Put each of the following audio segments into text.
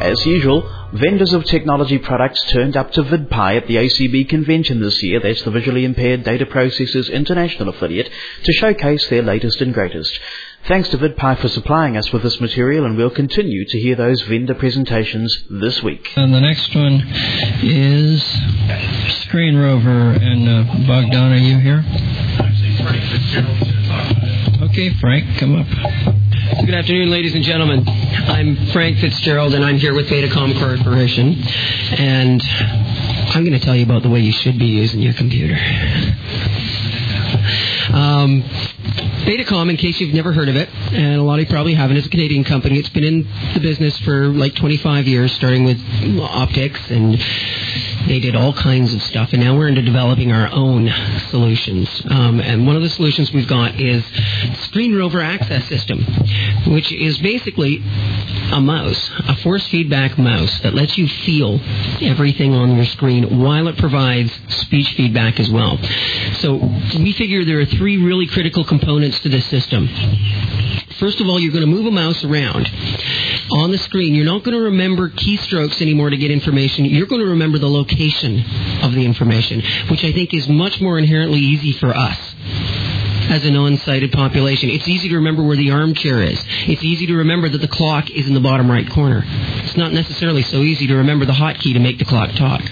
As usual, vendors of technology products turned up to VidPi at the ACB convention this year, that's the Visually Impaired Data Processors International affiliate, to showcase their latest and greatest. Thanks to VidPi for supplying us with this material, and we'll continue to hear those vendor presentations this week. And the next one is Screen Rover, and Bogdan, are you here? Okay, Frank, come up. Good afternoon, ladies and gentlemen. I'm Frank Fitzgerald, and I'm here with Betacom Corporation. And I'm going to tell you about the way you should be using your computer. Betacom, in case you've never heard of it, and a lot of you probably haven't, is a Canadian company. It's been in the business for like 25 years, starting with optics, and they did all kinds of stuff. And now we're into developing our own solutions. And one of the solutions we've got is Screen Rover Access System, which is basically a mouse, a force feedback mouse that lets you feel everything on your screen while it provides speech feedback as well. So we figure there are three really critical components to this system. First of all, you're going to move a mouse around on the screen. You're not going to remember keystrokes anymore to get information. You're going to remember the location of the information, which I think is much more inherently easy for us as a non-sighted population. It's easy to remember where the armchair is. It's easy to remember that the clock is in the bottom right corner. It's not necessarily so easy to remember the hotkey to make the clock talk.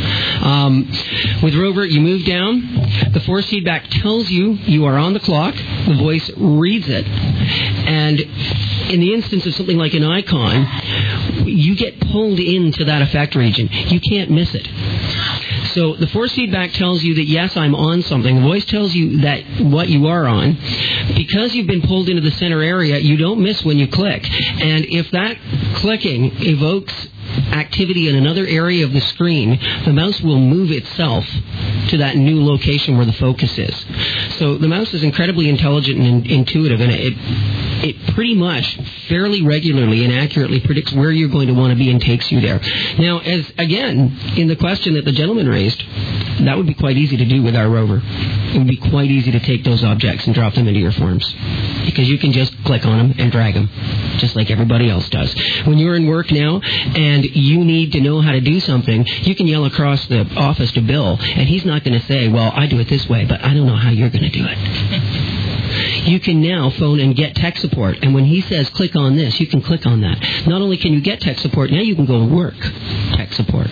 With Rover, you move down. The force feedback tells you you are on the clock. The voice reads it. And in the instance of something like an icon, you get pulled into that effect region. You can't miss it. So the force feedback tells you that, yes, I'm on something. The voice tells you that what you are on. Because you've been pulled into the center area, you don't miss when you click. And if that clicking evokes activity in another area of the screen, the mouse will move itself to that new location where the focus is. So the mouse is incredibly intelligent and intuitive, and it pretty much fairly regularly and accurately predicts where you're going to want to be and takes you there. Now, as again, in the question that the gentleman raised, that would be quite easy to do with our Rover. It would be quite easy to take those objects and drop them into your forms, because you can just click on them and drag them, just like everybody else does. When you're in work now and you need to know how to do something, you can yell across the office to Bill, and he's not going to say, well, I do it this way, but I don't know how you're going to do it. You can now phone and get tech support, and when he says click on this, you can click on that. Not only can you get tech support, now you can go work tech support,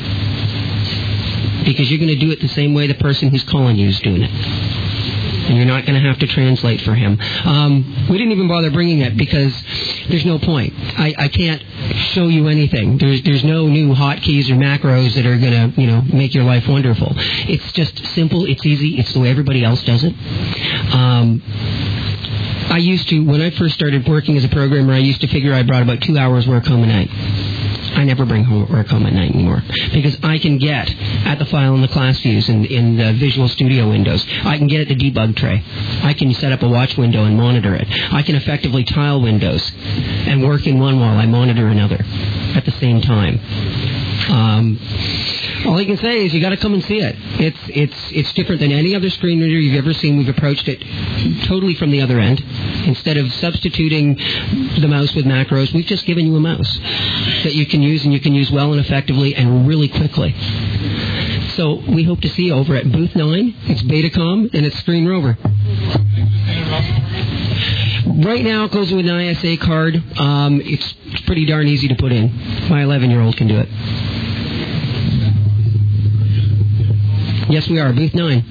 because you're going to do it the same way the person who's calling you is doing it. And you're not going to have to translate for him. We didn't even bother bringing it because there's no point. I can't show you anything. There's no new hotkeys or macros that are going to, make your life wonderful. It's just simple. It's easy. It's the way everybody else does it. I used to, when I first started working as a programmer, I used to figure I brought about 2 hours work home a night. I never bring work home at night anymore, because I can get at the file in the class views in the Visual Studio windows. I can get at the debug tray. I can set up a watch window and monitor it. I can effectively tile windows and work in one while I monitor another at the same time. All I can say is you got to come and see it. It's different than any other screen reader you've ever seen. We've approached it totally from the other end. Instead of substituting the mouse with macros, we've just given you a mouse that you can use, and you can use well and effectively and really quickly. So we hope to see you over at Booth 9. It's Betacom, and it's Screen Rover. Right now, it goes with an ISA card. It's pretty darn easy to put in. My 11-year-old can do it. Yes, we are. Booth 9.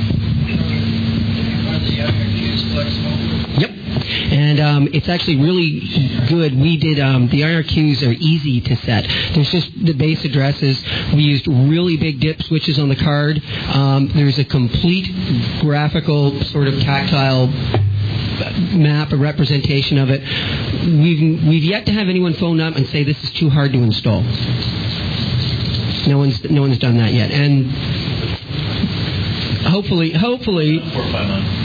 Yep. And it's actually really good. We did, the IRQs are easy to set. There's just the base addresses. We used really big dip switches on the card. There's a complete graphical sort of tactile map, a representation of it. We've yet to have anyone phone up and say this is too hard to install. No one's done that yet. And hopefully, 459.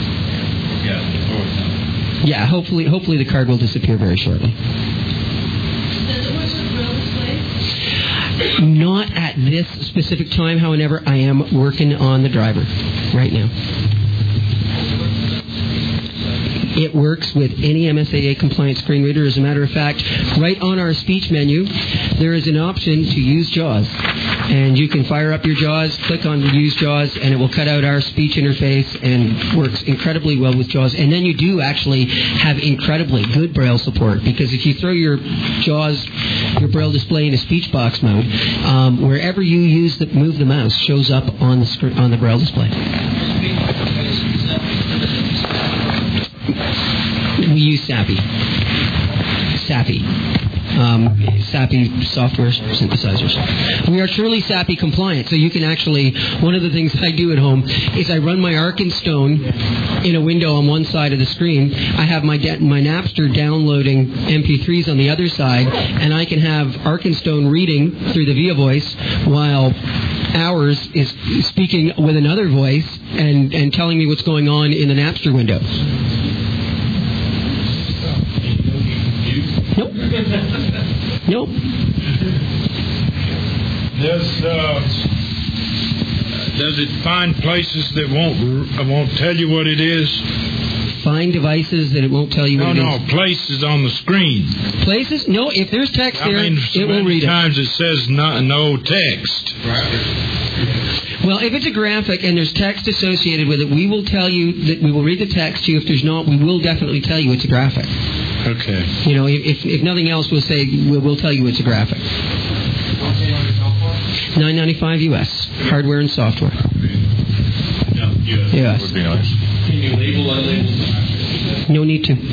Yeah, hopefully the card will disappear very shortly. Does it work with braille displays? Not at this specific time, however, I am working on the driver right now. It works with any MSAA compliant screen reader. As a matter of fact, right on our speech menu, there is an option to use JAWS. And you can fire up your JAWS, click on use JAWS, and it will cut out our speech interface and works incredibly well with JAWS. And then you do actually have incredibly good Braille support, because if you throw your JAWS, your Braille display into speech box mode, wherever you move the mouse shows up on the screen, on the Braille display. We use SAPI. SAPI software synthesizers. We are truly SAPI compliant, so you can actually, one of the things I do at home is I run my Arkenstone in a window on one side of the screen. I have my Napster downloading MP3s on the other side, and I can have Arkenstone reading through the Via Voice while Ours is speaking with another voice and telling me what's going on in the Napster window. Nope. Does it find places that won't tell you what it is? Find devices that it won't tell you what it is? No, places on the screen. Places? No, if there's text there, it will read it. Sometimes it says no text. Well, if it's a graphic and there's text associated with it, we will tell you that we will read the text to you. If there's not, we will definitely tell you it's a graphic. Okay. You know, if nothing else, we'll say we'll tell you it's a graphic. $9.95 US, hardware and software. Yes. Would be nice. Can you label unlabeled? No need to.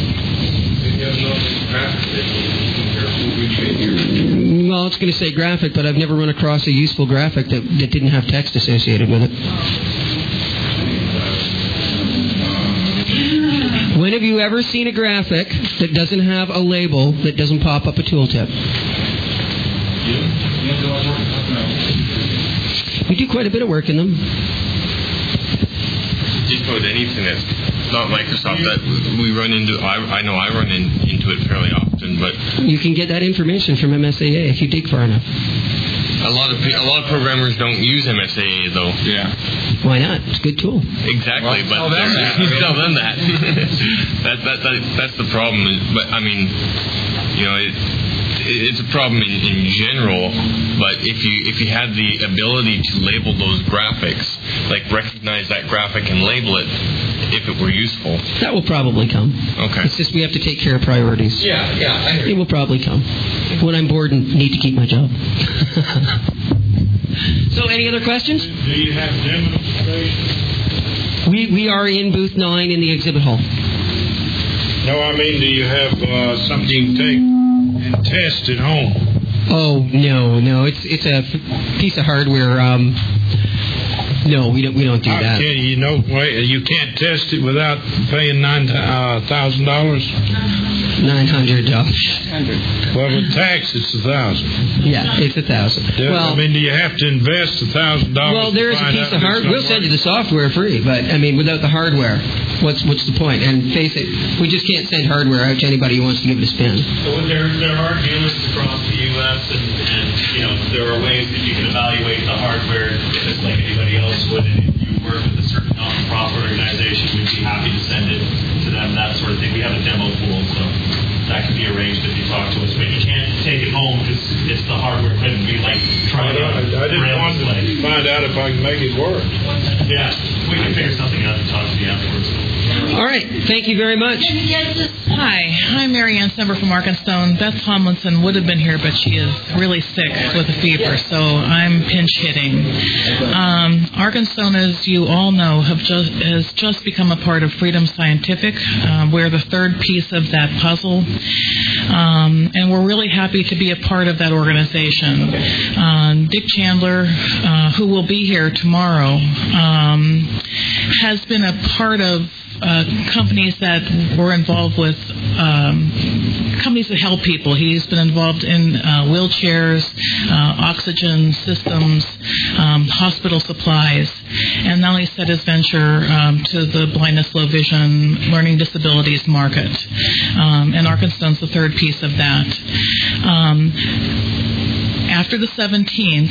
Well, it's going to say graphic, but I've never run across a useful graphic that didn't have text associated with it. When have you ever seen a graphic that doesn't have a label that doesn't pop up a tooltip? We do quite a bit of work in them. Just about anything that's not Microsoft that we run into. I know I run into it fairly often, but you can get that information from MSAA if you dig far enough. A lot of programmers don't use MSAA though. Yeah. Why not? It's a good tool. Exactly, but tell them that. That's the problem. But I mean, you know, it's a problem in general. But if you had the ability to label those graphics, like recognize that graphic and label it, if it were useful, that will probably come. Okay. It's just we have to take care of priorities. Yeah. I hear you. It will probably come when I'm bored and need to keep my job. So, any other questions? Do you have demonstrations? We are in booth 9 in the exhibit hall. No, I mean, do you have something you can take and test at home? Oh no, it's a piece of hardware. No, we don't do that. Okay, you can't test it without paying $9,000. $900. Well, with tax, it's $1,000. Yeah, it's $1,000. Well, I mean, do you have to invest $1,000? Well, there is a piece of hardware. We'll send you the software free, but I mean, without the hardware, what's the point? And face it, we just can't send hardware out to anybody who wants to give it a spin. So there are dealers across the U.S. and there are ways that you can evaluate the hardware just like anybody else would. And if you work with a certain non-profit organization, we'd be happy to send it to them, that sort of thing. We have a demo pool, so that can be arranged if you talk to us. But you can't take it home because it's the hardware. Couldn't be like trying I didn't want to find out if I can make it work. Yeah, we can figure something out and talk to you afterwards. All right. Thank you very much. Hi, I'm Mary Ann Sember from Arkenstone. Beth Tomlinson would have been here, but she is really sick with a fever, so I'm pinch hitting. Arkenstone, as you all know, has just become a part of Freedom Scientific. We're the third piece of that puzzle, and we're really happy to be a part of that organization. Dick Chandler, who will be here tomorrow, has been a part of companies that were involved with companies that help people. He's been involved in wheelchairs, oxygen systems, hospital supplies, and now he set his venture to the blindness, low vision, learning disabilities market. And Arkenstone's the third piece of that. After the 17th,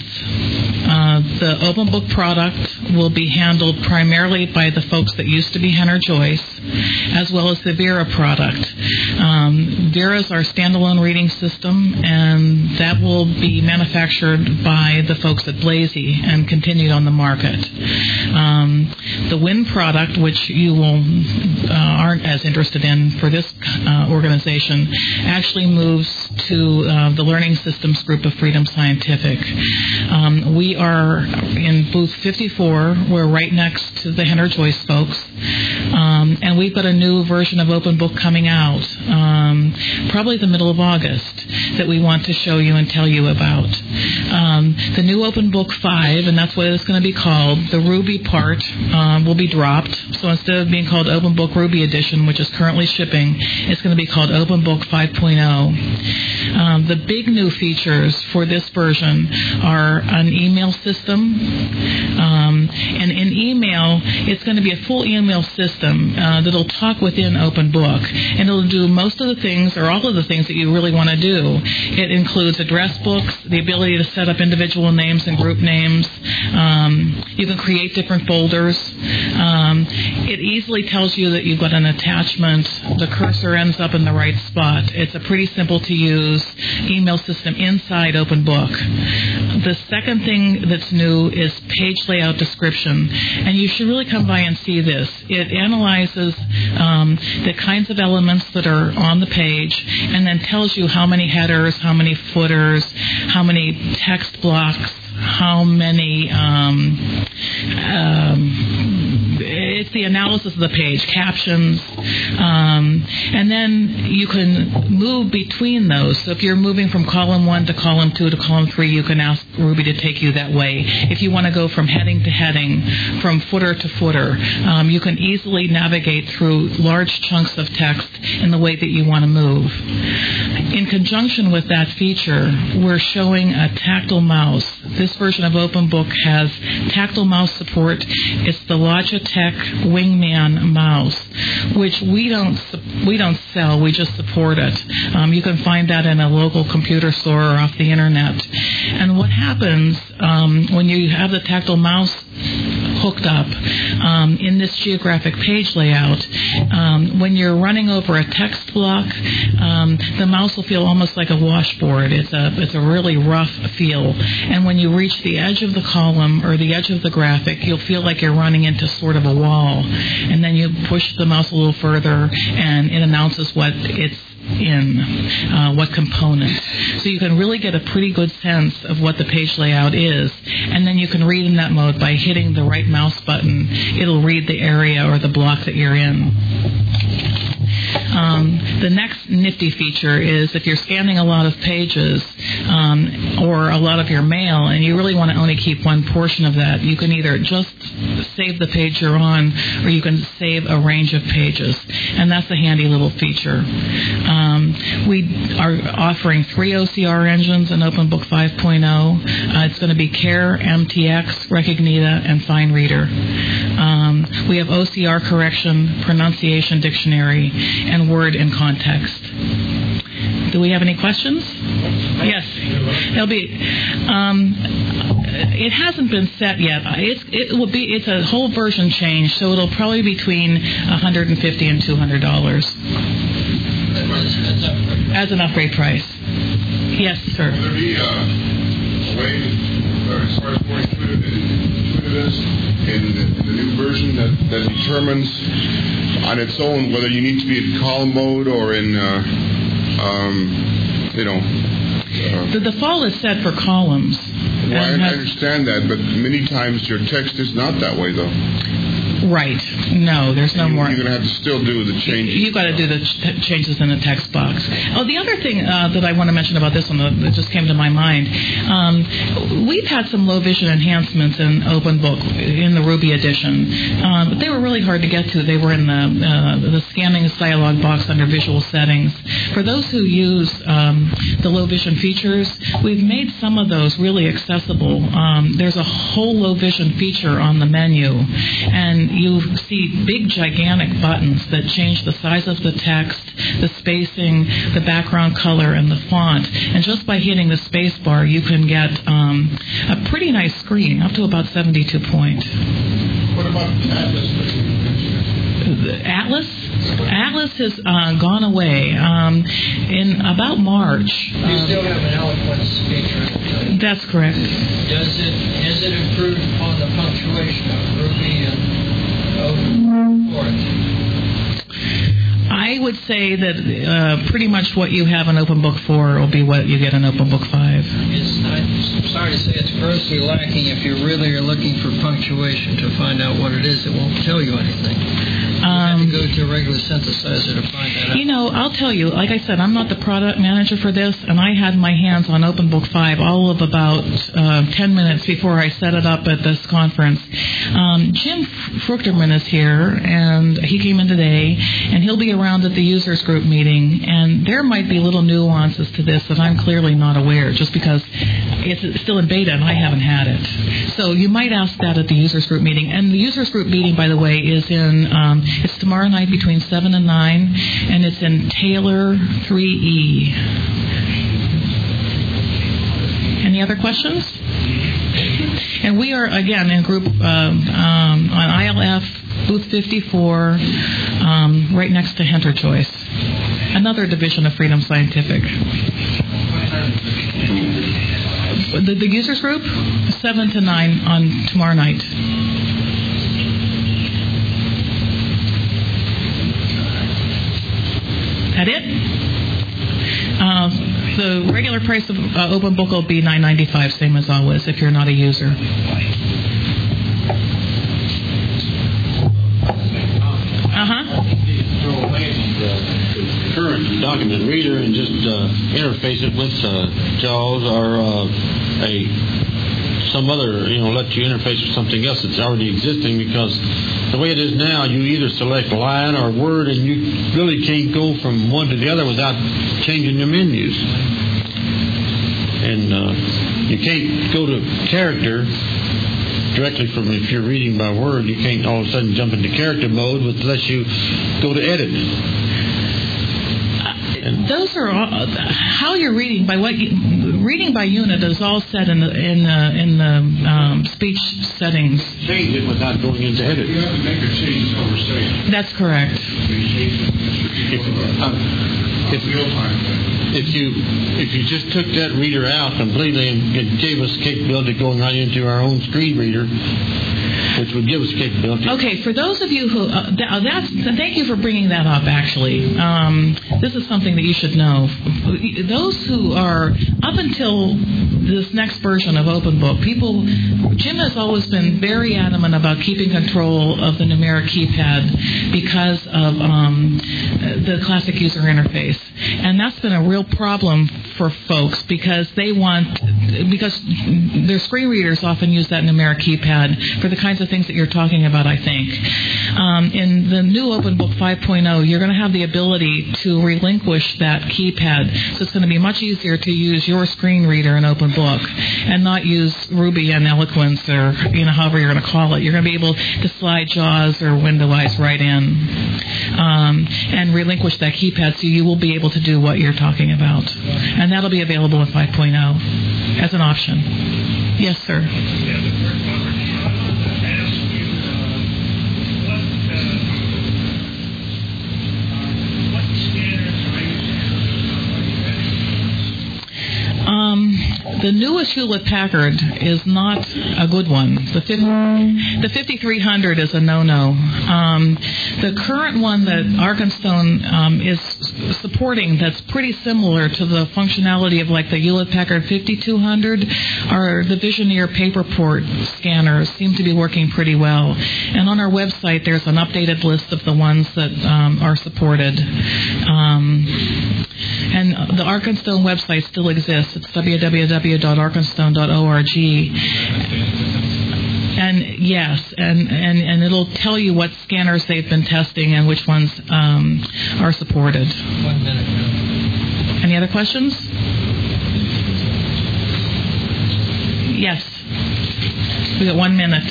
the open book product will be handled primarily by the folks that used to be Henner Joyce. as well as the Vera product. Vera is our standalone reading system, and that will be manufactured by the folks at Blazy and continued on the market. The Win product, which you aren't as interested in for this organization, actually moves to the Learning Systems Group of Freedom Scientific. We are in booth 54. We're right next to the Henner Joyce folks. And we've got a new version of Open Book coming out, probably the middle of August, that we want to show you and tell you about. The new Open Book 5, and that's what it's going to be called, the Ruby part will be dropped. So instead of being called Open Book Ruby Edition, which is currently shipping, it's going to be called Open Book 5.0. The big new features for this version are an email system. And in email, it's going to be a full email system that'll talk within Open Book. And it'll do most of the things, or all of the things that you really want to do. It includes address books, the ability to set up individual names and group names. You can create different folders. It easily tells you that you've got an attachment. The cursor ends up in the right spot. It's a pretty simple to use email system inside Open Book. The second thing that's new is page layout description. And you should really come by and see this. It analyzes the kinds of elements that are on the page and then tells you how many headers, how many footers, how many text blocks, how many, it's the analysis of the page, captions, and then you can move between those. So if you're moving from column 1 to column 2 to column 3, you can ask Ruby to take you that way. If you want to go from heading to heading, from footer to footer, you can easily navigate through large chunks of text in the way that you want to move. In conjunction with that feature, we're showing a tactile mouse. This version of Open Book has tactile mouse support. It's the Logitech Wingman mouse, which we don't sell. We just support it. You can find that in a local computer store or off the internet. And what happens when you have the tactile mouse hooked up in this geographic page layout, when you're running over a text block, the mouse will feel almost like a washboard. It's a really rough feel. And when you reach the edge of the column or the edge of the graphic, you'll feel like you're running into sort of a wall. And then you push the mouse a little further, and it announces what it's in, what component. So you can really get a pretty good sense of what the page layout is. And then you can read in that mode by hitting the right mouse button. It'll read the area or the block that you're in. The next nifty feature is if you're scanning a lot of pages or a lot of your mail and you really want to only keep one portion of that, you can either just save the page you're on or you can save a range of pages. And that's a handy little feature. We are offering 3 OCR engines in Open Book 5.0. It's going to be CARE, MTX, Recognita, and FineReader. We have OCR correction, pronunciation dictionary, and word in context. Do we have any questions? Yes. It'll be. It hasn't been set yet. It's a whole version change, so it'll probably be between $150 and $200 as an upgrade price. Yes, sir. Will there be a way, as far as more intuitive is, in the new version that determines on its own whether you need to be in column mode or in, the default is set for columns. Well, I understand that, but many times your text is not that way, though. Right. No, there's no more. You're going to have to still do the changes. You've got to do the changes in the text box. Oh, the other thing that I want to mention about this one that just came to my mind, we've had some low vision enhancements in Open Book in the Ruby edition, but they were really hard to get to. They were in the scanning dialog box under visual settings. For those who use the low vision features, we've made some of those really accessible. There's a whole low vision feature on the menu, and you see big, gigantic buttons that change the size of the text, the spacing, the background color, and the font. And just by hitting the space bar, you can get a pretty nice screen, up to about 72 point. What about the tab list? Atlas has gone away in about March. You still have an eloquence feature. That's correct. Has it improved upon the punctuation of Ruby and Open? I would say that pretty much what you have in Open Book 4 will be what you get in Open Book 5. I'm sorry to say it's grossly lacking. If you really are looking for punctuation to find out what it is, it won't tell you anything. You have to go to a regular synthesizer to find that out. You know, I'll tell you, like I said, I'm not the product manager for this, and I had my hands on Open Book 5 all of about 10 minutes before I set it up at this conference. Jim Fruchterman is here, and he came in today, and he'll be around at the users group meeting, and there might be little nuances to this that I'm clearly not aware, just because it's still in beta and I haven't had it. So you might ask that at the users group meeting. And the users group meeting, by the way, is in it's tomorrow night between 7 and 9, and it's in Taylor 3E. Any other questions? And we are, again, in group on ILF, booth 54, right next to Hunter Choice, another division of Freedom Scientific. The users group, 7 to 9 on tomorrow night. That it? The regular price of Open Book will be $9.95, same as always, if you're not a user. Current document reader and just interface it with JAWS or some other, let you interface with something else that's already existing, because the way it is now, you either select line or word, and you really can't go from one to the other without changing the menus. And you can't go to character directly from, if you're reading by word, you can't all of a sudden jump into character mode unless you go to edit. Those are all, how you're reading by reading by unit is all set in the speech settings. Change it without going into edit. You have to make a change overstate. That's correct. If you just took that reader out completely and it gave us capability of going right into our own screen reader, which would give us capability. Okay, for those of you who, thank you for bringing that up, actually. This is something that you should know. Those who are, up until this next version of Open Book, Jim has always been very adamant about keeping control of the numeric keypad because of the classic user interface. And that's been a real problem for folks because because their screen readers often use that numeric keypad for the kinds of things that you're talking about, I think. In the new Open Book 5.0, you're going to have the ability to relinquish that keypad. So it's going to be much easier to use your screen reader in Open Book and not use Ruby and Eloquence or however you're going to call it. You're going to be able to slide JAWS or Windowize right in and relinquish that keypad, so you will be able to do what you're talking about. And that'll be available in 5.0 as an option. Yes, sir. The newest Hewlett-Packard is not a good one. The 5300 is a no-no. The current one that Arkenstone is supporting that's pretty similar to the functionality of like the Hewlett-Packard 5200 are the Visioneer Paperport scanners. Seem to be working pretty well. And on our website, there's an updated list of the ones that are supported. And the Arkenstone website still exists. It's www.arkenstone.org. And yes, and it'll tell you what scanners they've been testing and which ones are supported. 1 minute. Any other questions? Yes. We got 1 minute.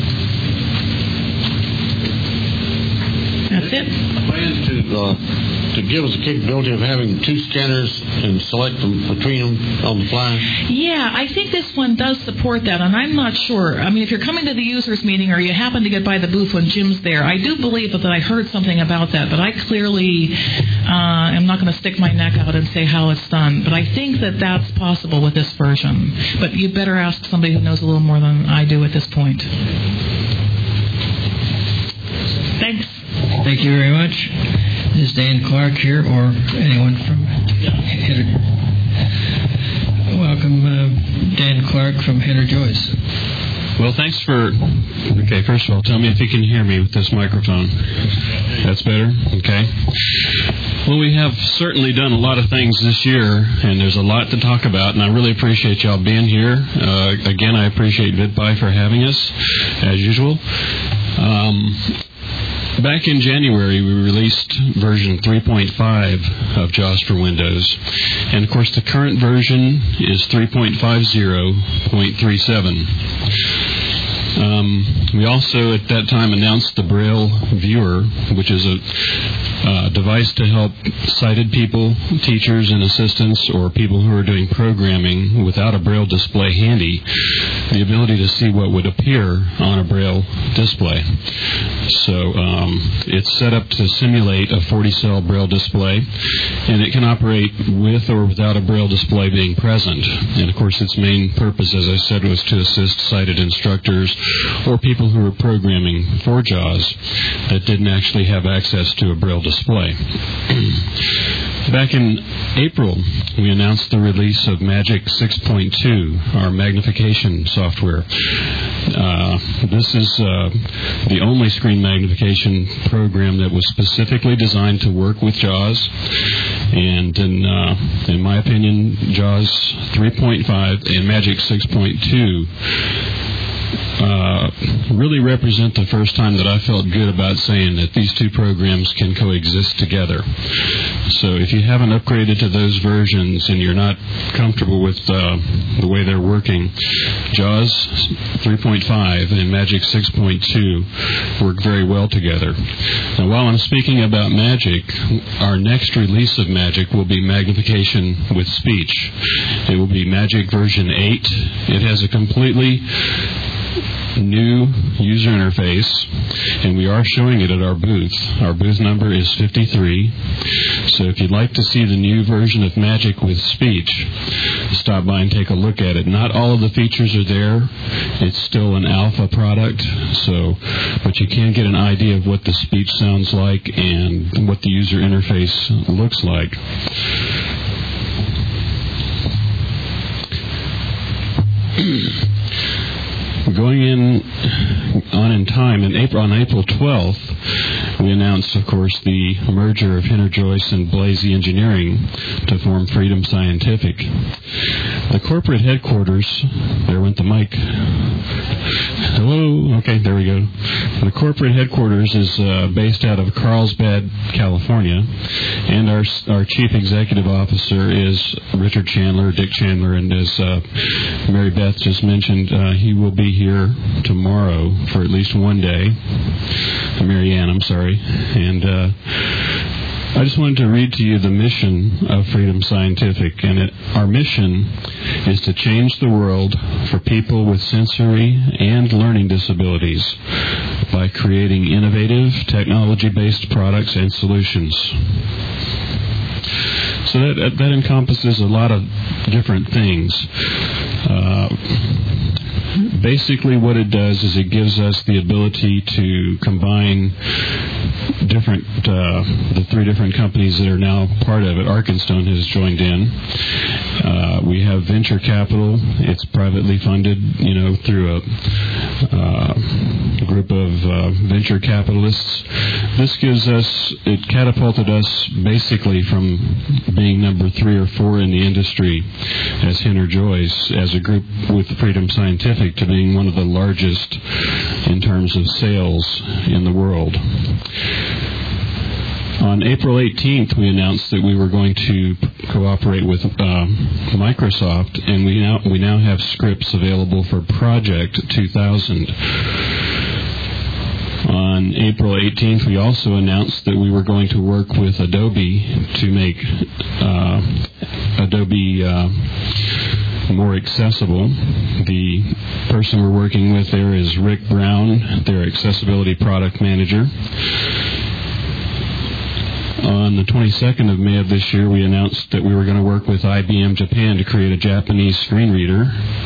That's it. Plans to to give us the capability of having two scanners and select them between them on the fly? Yeah, I think this one does support that, and I'm not sure. I mean, if you're coming to the users meeting or you happen to get by the booth when Jim's there, I do believe that I heard something about that, but I clearly am not going to stick my neck out and say how it's done. But I think that that's possible with this version. But you better ask somebody who knows a little more than I do at this point. Thanks. Thank you very much. This is Dan Clark here, or anyone from Hitter. Welcome, Dan Clark from Hitter Joyce. Well, thanks for... Okay, first of all, tell me if you can hear me with this microphone. That's better? Okay. Well, we have certainly done a lot of things this year, and there's a lot to talk about, and I really appreciate y'all being here. Again, I appreciate VidPi for having us, as usual. Back in January, we released version 3.5 of JAWS for Windows. And, of course, the current version is 3.50.37. We also, at that time, announced the Braille Viewer, which is a device to help sighted people, teachers and assistants, or people who are doing programming without a Braille display handy, the ability to see what would appear on a Braille display. So it's set up to simulate a 40-cell Braille display, and it can operate with or without a Braille display being present. And, of course, its main purpose, as I said, was to assist sighted instructors or people who were programming for JAWS that didn't actually have access to a Braille display. Back in April, we announced the release of Magic 6.2, our magnification software. This is the only screen magnification program that was specifically designed to work with JAWS. And in my opinion, JAWS 3.5 and Magic 6.2 really represent the first time that I felt good about saying that these two programs can coexist together. So if you haven't upgraded to those versions and you're not comfortable with the way they're working, JAWS 3.5 and Magic 6.2 work very well together. Now, while I'm speaking about Magic, our next release of Magic will be magnification with speech. It will be Magic version 8. It has a completely new user interface, and we are showing it at our booth. Our booth number is 53. So if you'd like to see the new version of Magic with speech, stop by and take a look at it. Not all of the features are there. It's still an alpha product, but you can get an idea of what the speech sounds like and what the user interface looks like. Going on in time, on April 12th, we announced, of course, the merger of Hitter Joyce and Blazy Engineering to form Freedom Scientific. The corporate headquarters, there went the mic. Hello? Okay, there we go. The corporate headquarters is based out of Carlsbad, California, and our chief executive officer is Richard Chandler, Dick Chandler, and as Mary Beth just mentioned, he will be here tomorrow for at least one day. Mary Ann, I'm sorry. And I just wanted to read to you the mission of Freedom Scientific. And our mission is to change the world for people with sensory and learning disabilities by creating innovative, technology-based products and solutions. So that encompasses a lot of different things. Basically, what it does is it gives us the ability to combine the three different companies that are now part of it. Arkenstone has joined in. We have venture capital. It's privately funded, through a group of venture capitalists. It catapulted us basically from being number 3 or 4 in the industry as Hitter Joyce, as a group with Freedom Scientific, to being one of the largest in terms of sales in the world. On April 18th, we announced that we were going to cooperate with Microsoft, and we now have scripts available for Project 2000. On April 18th, we also announced that we were going to work with Adobe to make Adobe more accessible. The person we're working with there is Rick Brown, their accessibility product manager. On the 22nd of May of this year, we announced that we were going to work with IBM Japan to create a Japanese screen reader.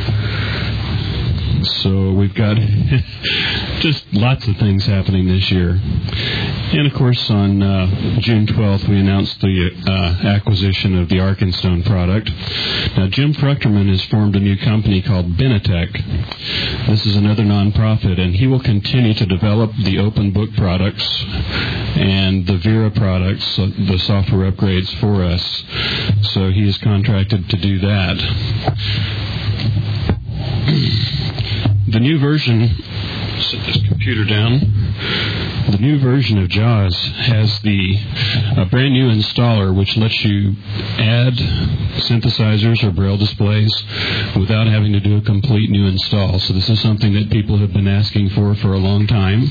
So we've got just lots of things happening this year. And, of course, on June 12th, we announced the acquisition of the Arkenstone product. Now, Jim Fruchterman has formed a new company called Benetech. This is another nonprofit, and he will continue to develop the open book products and the Vera products, the software upgrades for us. So he is contracted to do that. The new version, set this computer down, the new version of JAWS has a brand new installer which lets you add synthesizers or braille displays without having to do a complete new install. So this is something that people have been asking for a long time.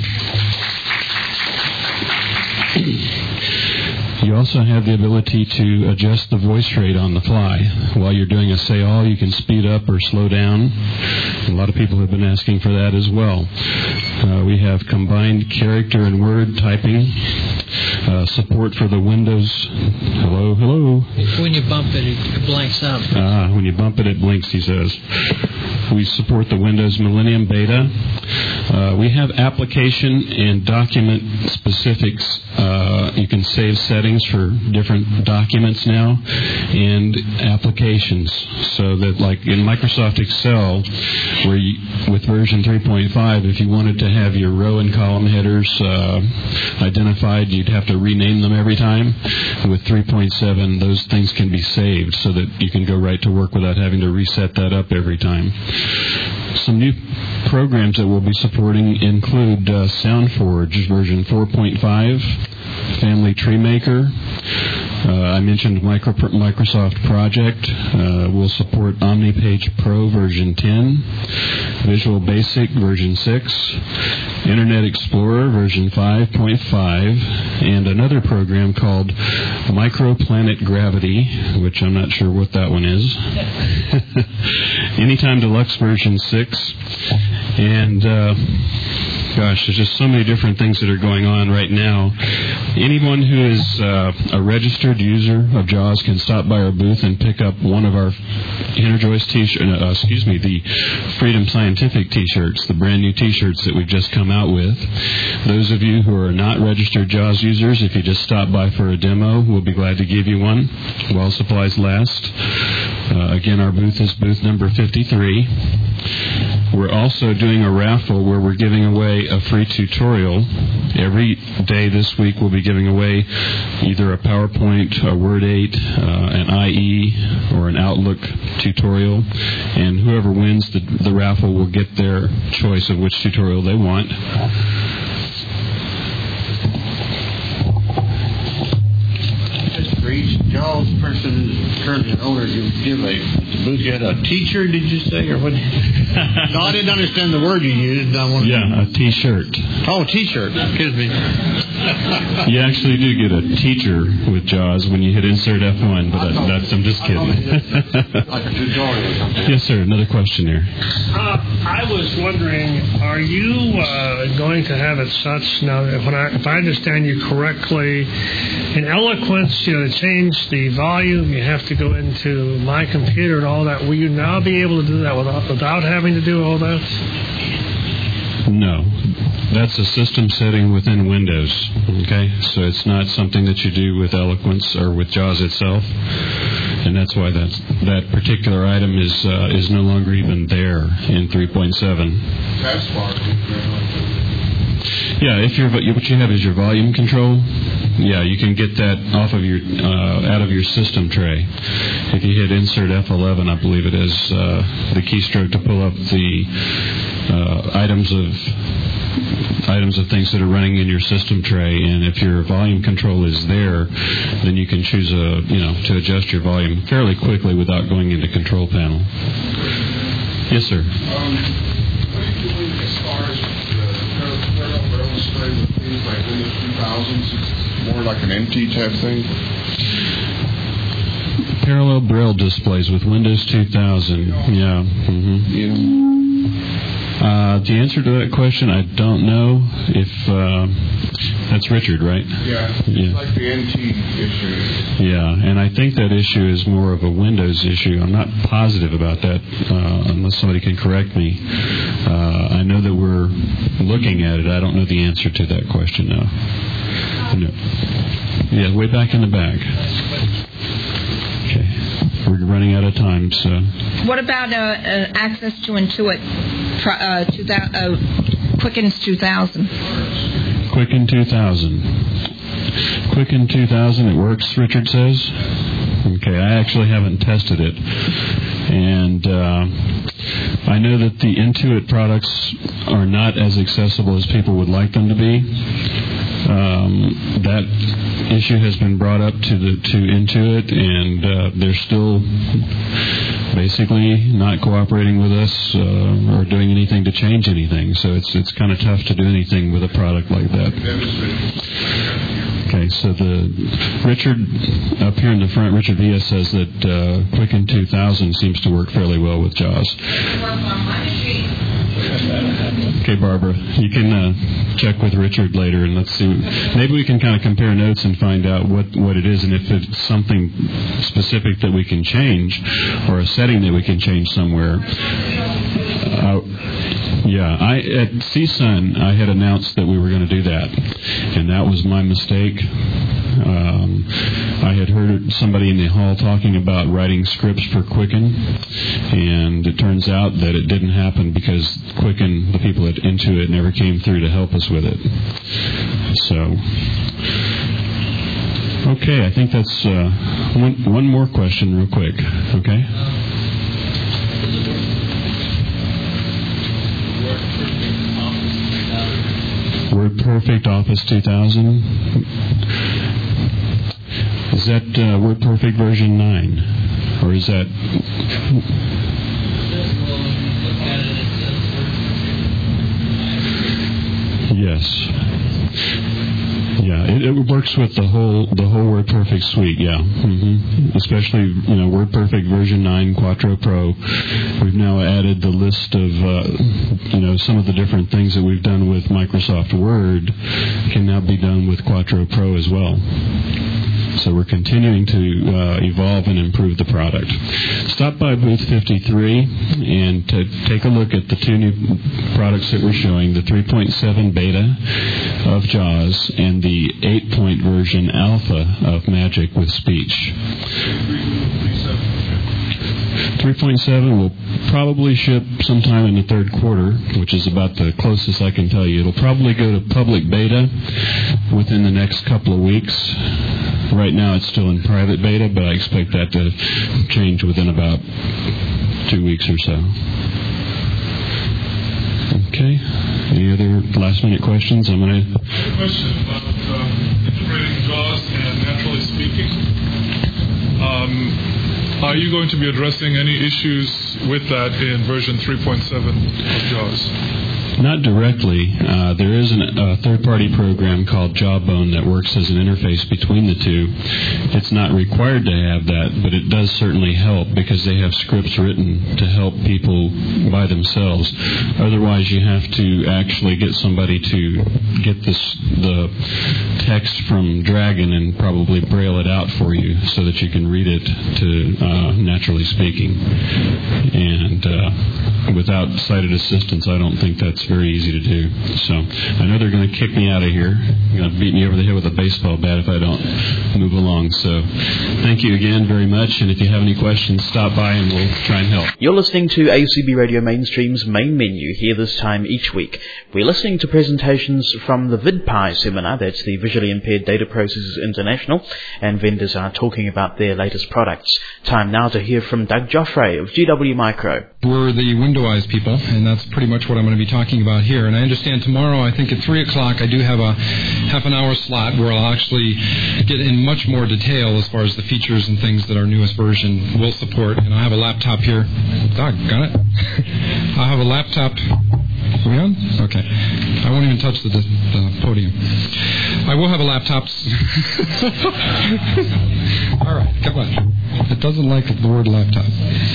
You also have the ability to adjust the voice rate on the fly. While you're doing a say all, you can speed up or slow down. A lot of people have been asking for that as well. We have combined character and word typing, support for the Windows. Hello. When you bump it, it blanks out. When you bump it, it blinks, he says. We support the Windows Millennium Beta. We have application and document specifics. You can save settings for different documents now and applications. So that, like in Microsoft Excel, where with version 3.5, if you wanted to have your row and column headers identified, you'd have to rename them every time. With 3.7, those things can be saved so that you can go right to work without having to reset that up every time. Some new programs that we'll be supporting include SoundForge version 4.5, Family Tree Maker. I mentioned Microsoft Project. We'll support OmniPage Pro version 10, Visual Basic version 6, Internet Explorer version 5.5, and another program called Microplanet Gravity, which I'm not sure what that one is. Anytime Deluxe version 6, and there's just so many different things that are going on right now. Anyone who is a registered user of JAWS can stop by our booth and pick up one of our Interjoyce the Freedom Scientific t-shirts, the brand new t-shirts that we've just come out with. Those of you who are not registered JAWS users, if you just stop by for a demo, we'll be glad to give you one while supplies last. Again, our booth is booth number 53. We're also doing a raffle where we're giving away a free tutorial. Every day this week we'll be giving away either a PowerPoint, a Word 8, an IE, or an Outlook tutorial. And whoever wins the raffle will get their choice of which tutorial they want. For each JAWS person who's currently an owner, you give a teacher, did you say, or what? No, I didn't understand the word you used. A T-shirt. Oh, T-shirt. Excuse me. You actually do get a teacher with JAWS when you hit insert F1, but I'm just kidding. Like a tutorial or something. Yes, sir. Another question here. I was wondering, are you going to have it such now that if I understand you correctly, in Eloquence, to change the volume, you have to go into My Computer and all that. Will you now be able to do that without having to do all that? No. That's a system setting within Windows. Okay? So it's not something that you do with Eloquence or with JAWS itself. And that's why that particular item is no longer even there in 3.7. That's far. Yeah, what you have is your volume control. Yeah, you can get that off of out of your system tray. If you hit insert F11, I believe it is the keystroke to pull up the items of things that are running in your system tray, and if your volume control is there, then you can choose to adjust your volume fairly quickly without going into control panel. Yes, sir. What are you doing as far as the display with things like Windows 2000s? It's more like an NT type thing? Parallel Braille displays with Windows 2000. Yeah. The answer to that question, I don't know. If that's Richard, right? Yeah. It's like the NT issue. Yeah, and I think that issue is more of a Windows issue. I'm not positive about that, unless somebody can correct me. I know that we're looking at it. I don't know the answer to that question now. No. Yeah, way back in the back. Okay. We're running out of time, so. What about access to Intuit Quicken 2000? Quicken 2000. Quicken 2000, it works, Richard says? Okay, I actually haven't tested it. And I know that the Intuit products are not as accessible as people would like them to be. That issue has been brought up to Intuit, and they're still basically not cooperating with us or doing anything to change anything. So it's kind of tough to do anything with a product like that. Okay, so Richard up here in the front, Richard Villa says that Quicken 2000 seems to work fairly well with JAWS. Okay, Barbara, you can check with Richard later, and let's see. Maybe we can kind of compare notes and find out what it is, and if it's something specific that we can change, or a setting that we can change somewhere. At CSUN, I had announced that we were going to do that, and that was my mistake. I had heard somebody in the hall talking about writing scripts for Quicken, and it turns out that it didn't happen because Quicken, the people at Intuit, never came through to help us with it. So, okay, I think that's one more question real quick, okay? WordPerfect Office 2000. Is that WordPerfect version 9? Or is that... Yes. Yeah, it works with the whole WordPerfect suite, yeah. Especially, WordPerfect version 9 Quattro Pro. We've now added the list of, some of the different things that we've done with Microsoft Word can now be done with Quattro Pro as well. So we're continuing to evolve and improve the product. Stop by booth 53 and take a look at the two new products that we're showing, the 3.7 beta of JAWS and the 8-point version alpha of Magic with Speech. 3.7 will probably ship sometime in the third quarter, which is about the closest I can tell you. It'll probably go to public beta within the next couple of weeks. Right now it's still in private beta, but I expect that to change within about 2 weeks or so. Okay. Any other last-minute questions? I'm going to... question about integrating JAWS and Naturally Speaking. Are you going to be addressing any issues with that in version 3.7 of JAWS? Not directly. There is a third-party program called Jawbone that works as an interface between the two. It's not required to have that, but it does certainly help because they have scripts written to help people by themselves. Otherwise, you have to actually get somebody to get the text from Dragon and probably braille it out for you so that you can read it to Naturally Speaking. And without sighted assistance, I don't think that's very easy to do. So I know they're going to kick me out of here. They're going to beat me over the head with a baseball bat if I don't move along. So thank you again very much. And if you have any questions, stop by and we'll try and help. You're listening to ACB Radio Mainstream's main menu here this time each week. We're listening to presentations from the VidPi seminar, that's the Visually Impaired Data Processors International, and vendors are talking about their latest products. Time now to hear from Doug Joffre of GW Micro. We're the Windowize people, and that's pretty much what I'm going to be talking about here. And I understand tomorrow, I think at 3 o'clock, I do have a half-an-hour slot where I'll actually get in much more detail as far as the features and things that our newest version will support. And I have a laptop here. Doug, got it? I have a laptop Are we on? Okay. I won't even touch the podium. I will have a laptop. All right, come on. It doesn't like the word laptop.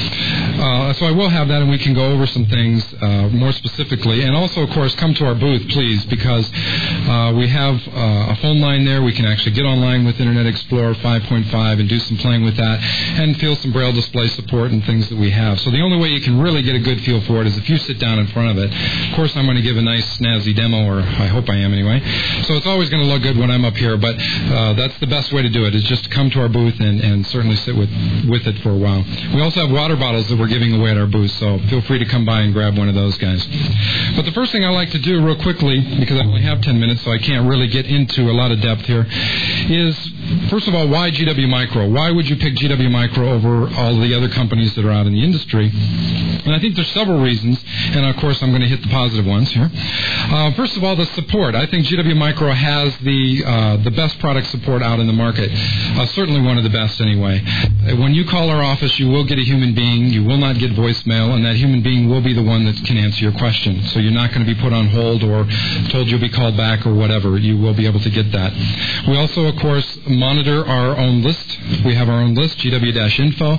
So I will have that, and we can go over some things more specifically. And also, of course, come to our booth, please, because we have a phone line there. We can actually get online with Internet Explorer 5.5 and do some playing with that and feel some Braille display support and things that we have. So the only way you can really get a good feel for it is if you sit down in front of it. Of course, I'm going to give a nice, snazzy demo, or I hope I am anyway. So it's always going to look good when I'm up here, but that's the best way to do it, is just come to our booth and certainly sit with it for a while. We also have water bottles that we're giving away at our booth, so feel free to come by and grab one of those guys. But the first thing I like to do real quickly, because I only have 10 minutes, so I can't really get into a lot of depth here, is, first of all, why GW Micro? Why would you pick GW Micro over all the other companies that are out in the industry? And I think there's several reasons, and of course I'm going to hit the positive ones here. First of all, the support. I think GW Micro has the best product support out in the market. Certainly one of the best anyway. When you call our office, you will get a human being. You will not get voicemail, and that human being will be the one that can answer your question. So you're not going to be put on hold or told you'll be called back or whatever. You will be able to get that. We also, of course, monitor our own list. We have our own list, GW-info.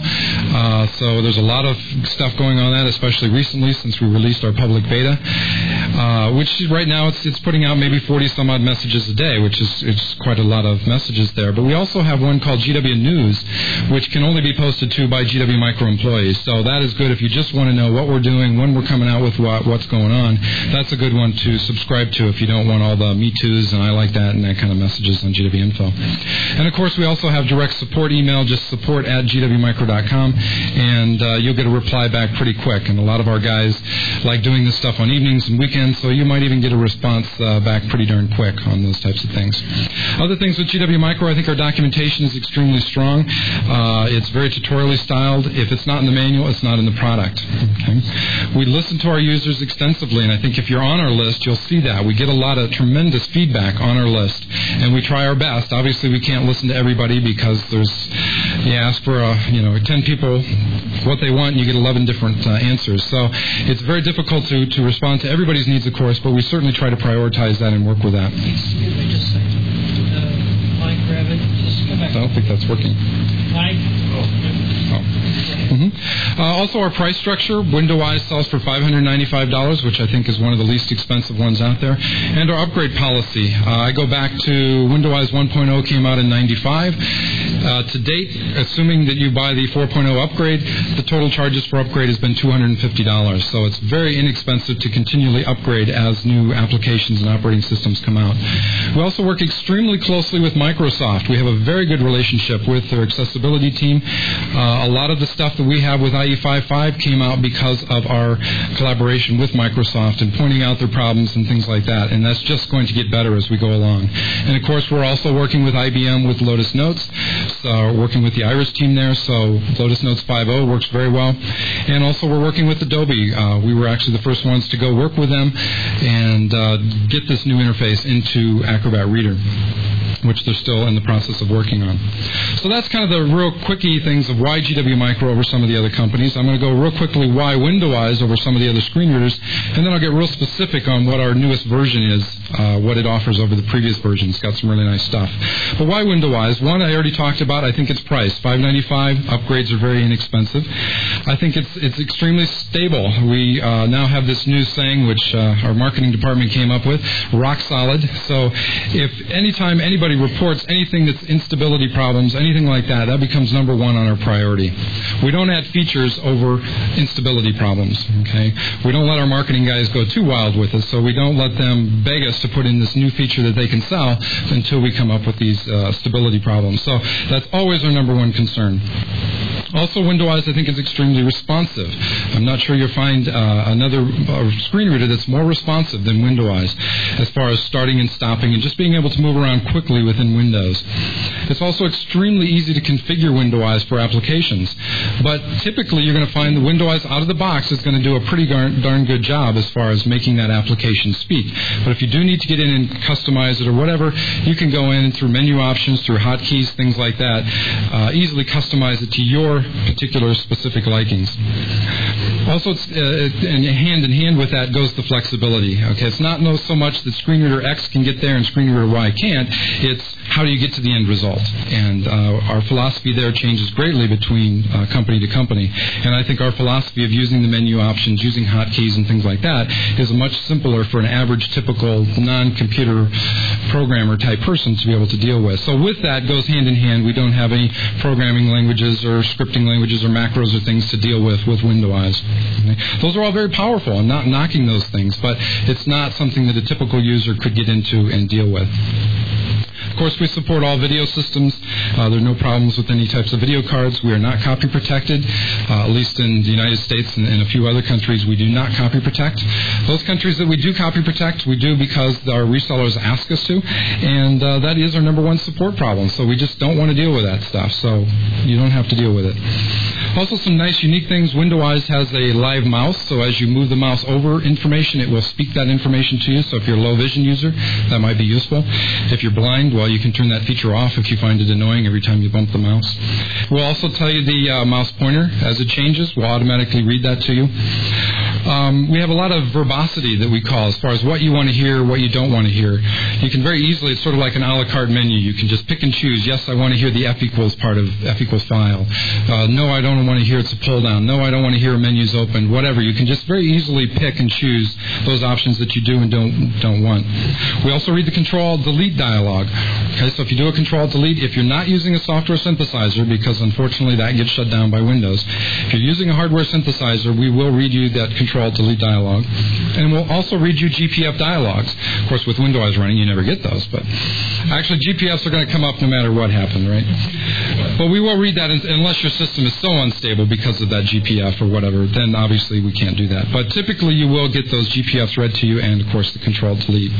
So there's a lot of stuff going on that, especially recently since we released our public beta, which right now it's putting out maybe 40 some odd messages a day, which is it's quite a lot of messages there. But we also have one called GW News, which can only be posted to by GW Micro employees. So that is good if you just want to know what we're doing, when we're coming out with what's going on. That's a good one to subscribe to if you don't want all the Me Too's and I like that and that kind of messages on GW Info. And of course, we also have direct support email, just support@gwmicro.com, and you'll get a reply back pretty quick. And a lot of our guys like doing this stuff on evenings and weekends, so you might even get a response back pretty darn quick on those types of things. Other things with GW Micro, I think our documentation is extremely strong. It's very tutorially styled. If it's not in the manual, it's not in the product. Okay? We listen to our users extensively, and I think if you're on our list, you'll see that. We get a lot of tremendous feedback on our list, and we try our best. Obviously, we can't listen to everybody because you ask for 10 people what they want, and you get 11 different answers. So it's very difficult to respond to everybody's needs, of course, but we certainly try to prioritize that and work with that. Excuse me just a second. Mike, grab it. Just go back. I don't think that's working. Mike? Also, our price structure, WindowWise sells for $595, which I think is one of the least expensive ones out there. And our upgrade policy. I go back to WindowWise 1.0 came out in 95. To date, assuming that you buy the 4.0 upgrade, the total charges for upgrade has been $250. So it's very inexpensive to continually upgrade as new applications and operating systems come out. We also work extremely closely with Microsoft. We have a very good relationship with their accessibility team. A lot of the stuff that we have with IE55 came out because of our collaboration with Microsoft and pointing out their problems and things like that. And that's just going to get better as we go along. And of course, we're also working with IBM with Lotus Notes. So working with the Iris team there. So Lotus Notes 5.0 works very well. And also we're working with Adobe. We were actually the first ones to go work with them and get this new interface into Acrobat Reader, which they're still in the process of working on. So that's kind of the real quickie things of why GW Micro over some of the other companies. I'm going to go real quickly why WindowWise over some of the other screen readers, and then I'll get real specific on what our newest version is, what it offers over the previous version. It's got some really nice stuff. But why WindowWise? One, I already talked about. I think it's price. $595. Upgrades are very inexpensive. I think it's extremely stable. We now have this new saying, which our marketing department came up with, rock solid. So if anytime anybody reports anything that's instability problems, anything like that, that becomes number one on our priority. We don't add features over instability problems, okay? We don't let our marketing guys go too wild with us, so we don't let them beg us to put in this new feature that they can sell until we come up with these stability problems. So that's always our number one concern. Also, WindowWise, I think, is extremely responsive. I'm not sure you'll find another screen reader that's more responsive than WindowWise as far as starting and stopping and just being able to move around quickly within Windows. It's also extremely easy to configure WindowWise for applications. But typically, you're going to find the WindowWise out of the box is going to do a pretty darn good job as far as making that application speak. But if you do need to get in and customize it or whatever, you can go in through menu options, through hotkeys, things like that, easily customize it to your particular specific likings. Also, it's, and hand in hand with that goes the flexibility. Okay, it's not so much that screen reader X can get there and screen reader Y can't. It's how do you get to the end result? And our philosophy there changes greatly between company to company. And I think our philosophy of using the menu options, using hotkeys and things like that is much simpler for an average, typical, non-computer programmer type person to be able to deal with. So with that goes hand in hand. We don't have any programming languages or scripting languages or macros or things to deal with Windows. Okay? Those are all very powerful. I'm not knocking those things, but it's not something that a typical user could get into and deal with. Of course, we support all video systems. There are no problems with any types of video cards. We are not copy protected, at least in the United States and in a few other countries. We do not copy protect. Those countries that we do copy protect, we do because our resellers ask us to, and that is our number one support problem. So we just don't want to deal with that stuff. So you don't have to deal with it. Also, some nice, unique things. Windows has a live mouse, so as you move the mouse over information, it will speak that information to you. So if you're a low vision user, that might be useful. If you're blind, well, you can turn that feature off if you find it annoying every time you bump the mouse. We'll also tell you the mouse pointer as it changes. We'll automatically read that to you. We have a lot of verbosity that we call as far as what you want to hear, what you don't want to hear. You can very easily, it's sort of like an a la carte menu. You can just pick and choose. Yes, I want to hear the F equals part of F equals file. No, I don't want to hear it's a pull down. No, I don't want to hear menus open. Whatever. You can just very easily pick and choose those options that you do and don't want. We also read the Control-Delete dialog. Okay, so if you do a Control-Delete, if you're not using a software synthesizer, because unfortunately that gets shut down by Windows, if you're using a hardware synthesizer, we will read you that Control-Delete dialog. And we'll also read you GPF dialogs. Of course, with Windows running, you never get those, but actually GPFs are going to come up no matter what happens, right? But we will read that unless your system is so unstable because of that GPF or whatever, then obviously we can't do that. But typically you will get those GPFs read to you and, of course, the Control-Delete.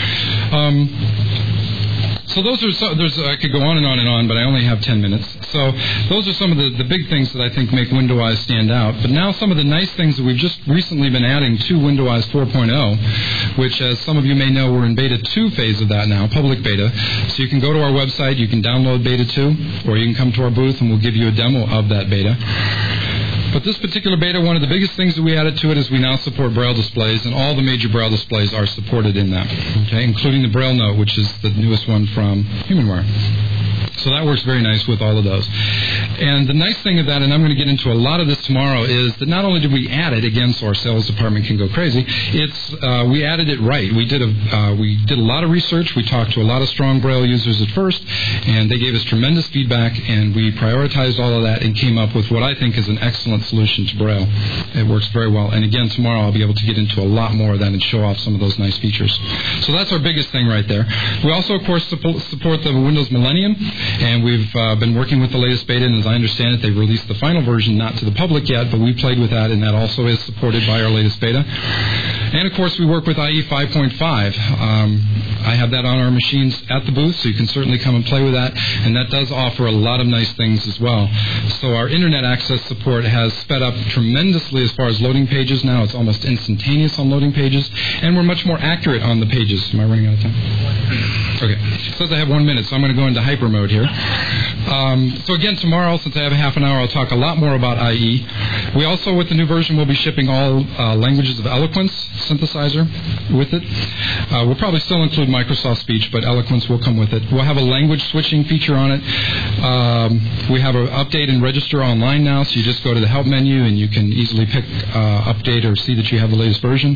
So those are, I could go on and on and on, but I only have 10 minutes. So those are some of the big things that I think make Windows stand out. But now some of the nice things that we've just recently been adding to Windows 4.0, which, as some of you may know, we're in Beta 2 phase of that now, public beta. So you can go to our website, you can download Beta 2, or you can come to our booth and we'll give you a demo of that beta. But this particular beta, one of the biggest things that we added to it is we now support Braille displays, and all the major Braille displays are supported in that, okay, including the Braille Note, which is the newest one from HumanWare. So that works very nice with all of those. And the nice thing of that, and I'm going to get into a lot of this tomorrow, is that not only did we add it, again, so our sales department can go crazy, we added it right. We did a lot of research. We talked to a lot of strong Braille users at first, and they gave us tremendous feedback, and we prioritized all of that and came up with what I think is an excellent solution to Braille. It works very well. And again, tomorrow I'll be able to get into a lot more of that and show off some of those nice features. So that's our biggest thing right there. We also, of course, support the Windows Millennium, and we've been working with the latest beta, and as I understand it, they've released the final version, not to the public yet, but we played with that, and that also is supported by our latest beta. And, of course, we work with IE 5.5. I have that on our machines at the booth, so you can certainly come and play with that, and that does offer a lot of nice things as well. So our Internet access support has sped up tremendously as far as loading pages now. It's almost instantaneous on loading pages, and we're much more accurate on the pages. Am I running out of time? Okay. It says I have 1 minute, so I'm going to go into hyper mode here. So again, tomorrow, since I have a half an hour, I'll talk a lot more about IE. We also, with the new version, will be shipping all languages of Eloquence synthesizer with it. We'll probably still include Microsoft Speech, but Eloquence will come with it. We'll have a language switching feature on it. We have an update and register online now, so you just go to the help menu and you can easily pick update or see that you have the latest version.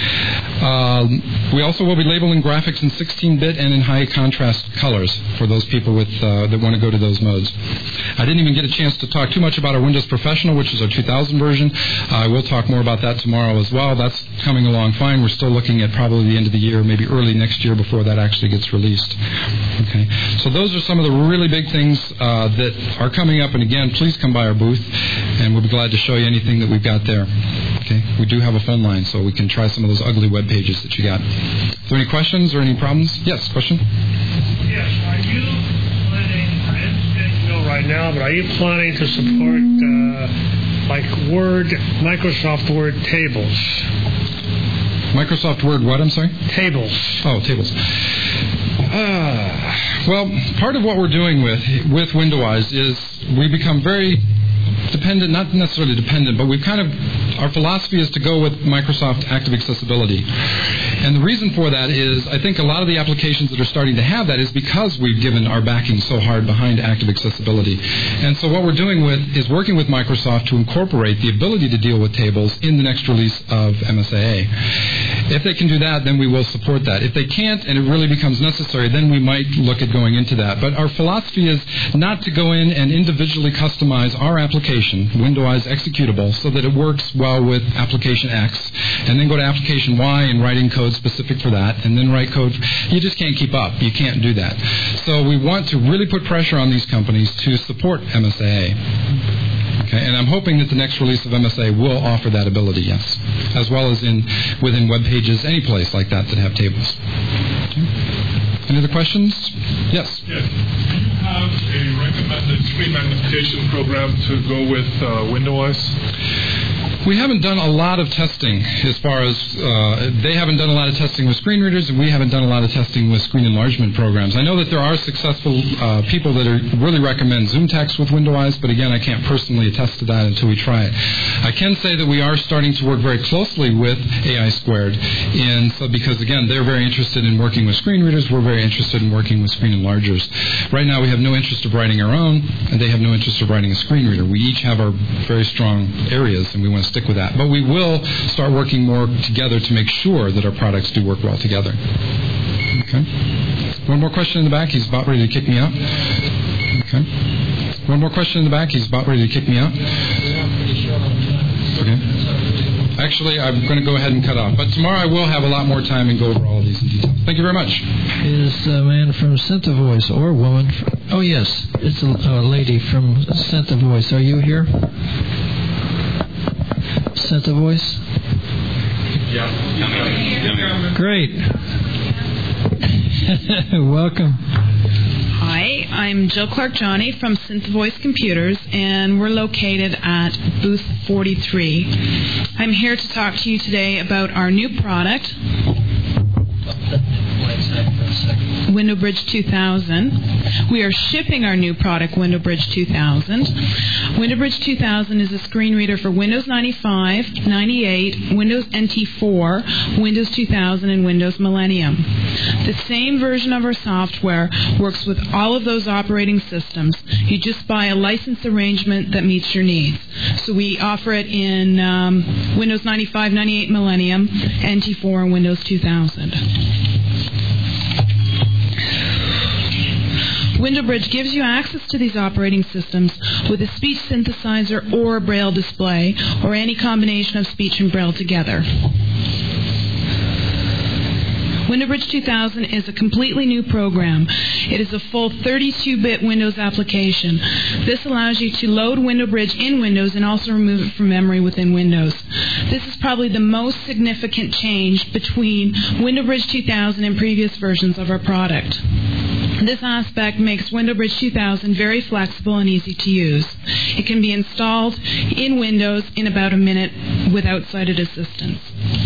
We also will be labeling graphics in 16-bit and in high contrast colors for those people with that want to go to those modes. I didn't even get a chance to talk too much about our Windows Professional, which is our 2000 version. I will talk more about that tomorrow as well. That's coming along fine. We're still looking at probably the end of the year, maybe early next year before that actually gets released. Okay. So those are some of the really big things that are coming up. And again, please come by our booth, and we'll be glad to show you anything that we've got there. Okay. We do have a phone line, so we can try some of those ugly web pages that you got. Are there any questions or any problems? Yes, question? Yes. Are you planning, I understand you know right now, but are you planning to support like Word, Microsoft Word tables? Microsoft Word what, I'm sorry? Tables. Oh, tables. Well, part of what we're doing with Windows is we become very dependent, not necessarily dependent, but we kind of Our philosophy is to go with Microsoft Active Accessibility. And the reason for that is I think a lot of the applications that are starting to have that is because we've given our backing so hard behind Active Accessibility. And so what we're doing is working with Microsoft to incorporate the ability to deal with tables in the next release of MSAA. If they can do that, then we will support that. If they can't and it really becomes necessary, then we might look at going into that. But our philosophy is not to go in and individually customize our application, Windows executable, so that it works well with application X, and then go to application Y and writing code specific for that, and then write code. You just can't keep up. You can't do that. So we want to really put pressure on these companies to support MSAA. Okay, and I'm hoping that the next release of MSA will offer that ability, yes, as well as within web pages, any place like that have tables. Okay. Any other questions? Yes. Yes. Do you have a recommended screen magnification program to go with Windows? We haven't done a lot of testing as far as they haven't done a lot of testing with screen readers, and we haven't done a lot of testing with screen enlargement programs. I know that there are successful people that really recommend ZoomText with Windows, but again, I can't personally attest to that until we try it. I can say that we are starting to work very closely with AI Squared, and so because again, they're very interested in working with screen readers, we're very interested in working with screen enlargers. Right now, we have no interest of writing our own, and they have no interest of writing a screen reader. We each have our very strong areas, and we want to stick with that. But we will start working more together to make sure that our products do work well together. Okay. One more question in the back. He's about ready to kick me out. Okay. One more question in the back. He's about ready to kick me out. Okay. Actually, I'm going to go ahead and cut off. But tomorrow I will have a lot more time and go over all of these in detail. Thank you very much. Is a man from CentiVoice or woman? Oh, yes. It's a lady from CentiVoice. Are you here? CentiVoice? Yeah. Great. Welcome. Hi, I'm Jill Clark-Johnny from CentiVoice Computers, and we're located at booth 43. I'm here to talk to you today about our new product, WindowBridge 2000. We are shipping our new product, WindowBridge 2000. WindowBridge 2000 is a screen reader for Windows 95, 98, Windows NT4, Windows 2000, and Windows Millennium. The same version of our software works with all of those operating systems. You just buy a license arrangement that meets your needs. So we offer it in Windows 95, 98, Millennium, NT4, and Windows 2000. WindowBridge gives you access to these operating systems with a speech synthesizer or a Braille display, or any combination of speech and Braille together. WindowBridge 2000 is a completely new program. It is a full 32-bit Windows application. This allows you to load WindowBridge in Windows and also remove it from memory within Windows. This is probably the most significant change between WindowBridge 2000 and previous versions of our product. This aspect makes WindowBridge 2000 very flexible and easy to use. It can be installed in Windows in about a minute without sighted assistance.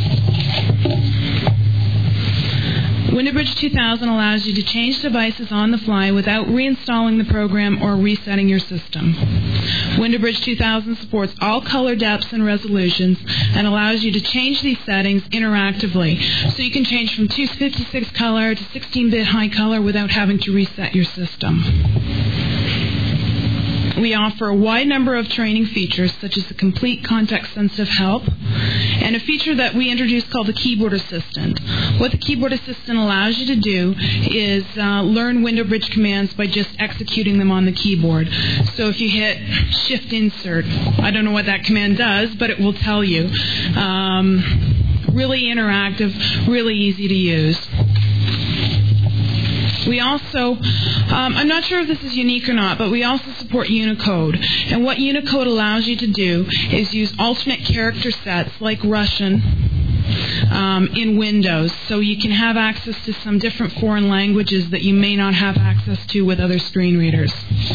WindowBridge 2000 allows you to change devices on the fly without reinstalling the program or resetting your system. WindowBridge 2000 supports all color depths and resolutions and allows you to change these settings interactively. So you can change from 256 color to 16-bit high color without having to reset your system. We offer a wide number of training features, such as the complete context-sensitive help, and a feature that we introduced called the Keyboard Assistant. What the Keyboard Assistant allows you to do is learn WindowBridge commands by just executing them on the keyboard. So if you hit Shift-Insert, I don't know what that command does, but it will tell you. Really interactive, really easy to use. We also, I'm not sure if this is unique or not, but we also support Unicode. And what Unicode allows you to do is use alternate character sets like Russian in Windows, so you can have access to some different foreign languages that you may not have access to with other screen readers.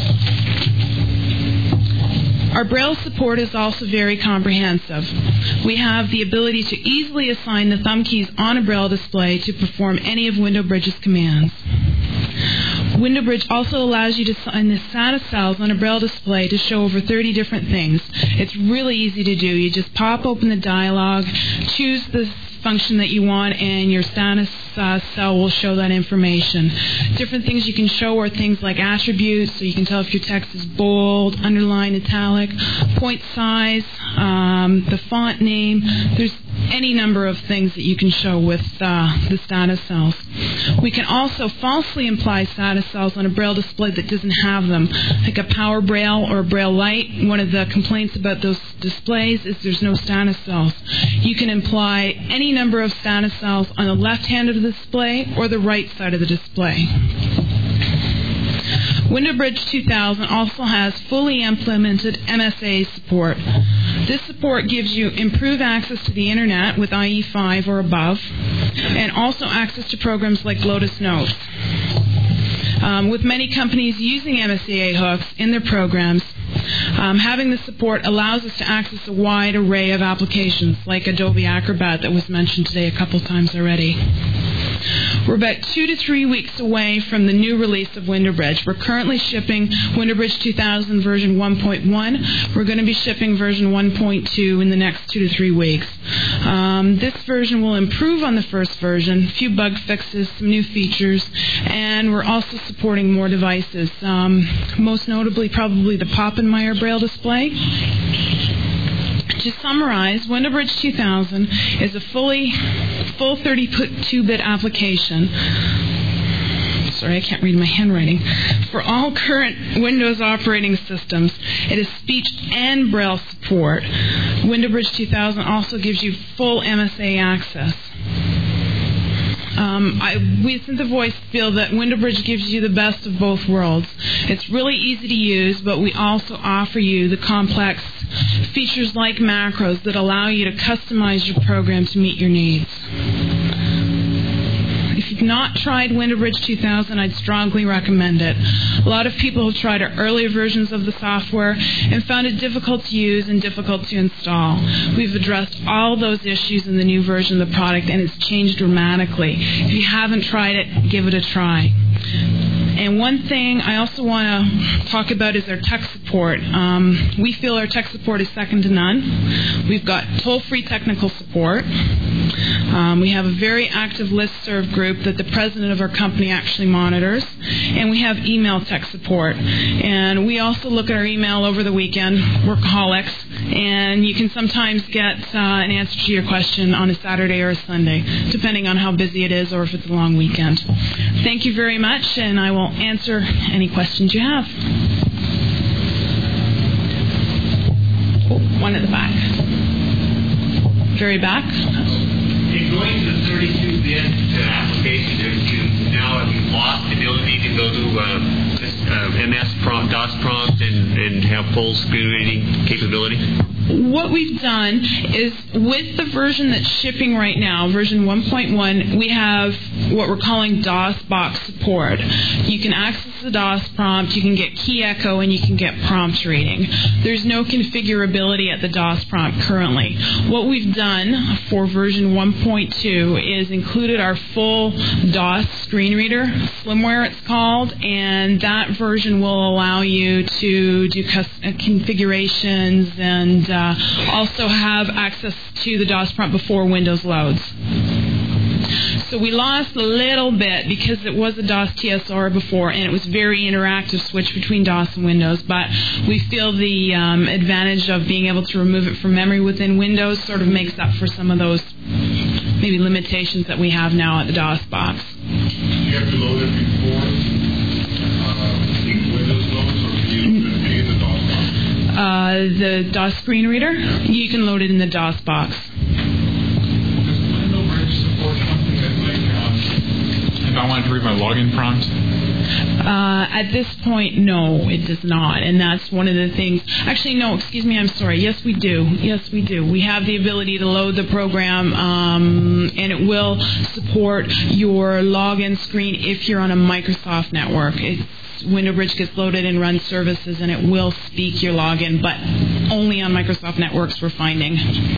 Our Braille support is also very comprehensive. We have the ability to easily assign the thumb keys on a Braille display to perform any of WindowBridge's commands. WindowBridge also allows you to sign the status cells on a Braille display to show over 30 different things. It's really easy to do. You just pop open the dialog, choose the function that you want, and your status cell will show that information. Different things you can show are things like attributes, so you can tell if your text is bold, underlined, italic, point size, the font name. There's any number of things that you can show with the status cells. We can also falsely imply status cells on a Braille display that doesn't have them, like a Power Braille or a Braille Lite. One of the complaints about those displays is there's no status cells. You can imply any number of status cells on the left hand of the display or the right side of the display. WindowBridge 2000 also has fully implemented MSA support. This support gives you improved access to the Internet with IE5 or above, and also access to programs like Lotus Notes. With many companies using MSA hooks in their programs, having the support allows us to access a wide array of applications like Adobe Acrobat that was mentioned today a couple times already. We're about 2 to 3 weeks away from the new release of WindowBridge. We're currently shipping WindowBridge 2000 version 1.1. We're going to be shipping version 1.2 in the next 2 to 3 weeks. This version will improve on the first version, a few bug fixes, some new features, and we're also supporting more devices, most notably probably the Poppenmeyer Braille display. To summarize, WindowBridge 2000 is a full 32-bit application. Sorry, I can't read my handwriting. For all current Windows operating systems, it is speech and Braille support. WindowBridge 2000 also gives you full MSA access. We at Synth Voice feel that WindowBridge gives you the best of both worlds. It's really easy to use, but we also offer you the complex features like macros that allow you to customize your program to meet your needs. If you've not tried WindowBridge 2000, I'd strongly recommend it. A lot of people have tried our earlier versions of the software and found it difficult to use and difficult to install. We've addressed all those issues in the new version of the product, and it's changed dramatically. If you haven't tried it, give it a try. And one thing I also want to talk about is our tech support. We feel our tech support is second to none. We've got toll-free technical support. We have a very active listserv group that the president of our company actually monitors. And we have email tech support. And we also look at our email over the weekend, workaholics, and you can sometimes get an answer to your question on a Saturday or a Sunday, depending on how busy it is or if it's a long weekend. Thank you very much, and I will answer any questions you have. Oh, one at the back. Very back. In going to the 32-bit application, have you lost the ability to go to MS prompt, DOS prompt, and have full screen reading capability? What we've done is, with the version that's shipping right now, version 1.1, we have what we're calling DOS box support. You can access the DOS prompt, you can get key echo, and you can get prompt reading. There's no configurability at the DOS prompt currently. What we've done for version 1.2 is included our full DOS screen reader, Slimware it's called, and that version will allow you to do configurations and also have access to the DOS prompt before Windows loads. So we lost a little bit because it was a DOS TSR before, and it was very interactive switch between DOS and Windows, but we feel the advantage of being able to remove it from memory within Windows sort of makes up for some of those maybe limitations that we have now at the DOS box. Do you have to load it before Windows loads, or can you load it in the DOS box? The DOS screen reader, you can load it in the DOS box. If I wanted to read my login prompt? At this point, no, it does not. And that's one of the things. Actually, no, excuse me, I'm sorry. Yes, we do. Yes, we do. We have the ability to load the program, and it will support your login screen if you're on a Microsoft network. WindowBridge gets loaded and runs services, and it will speak your login, but only on Microsoft networks we're finding.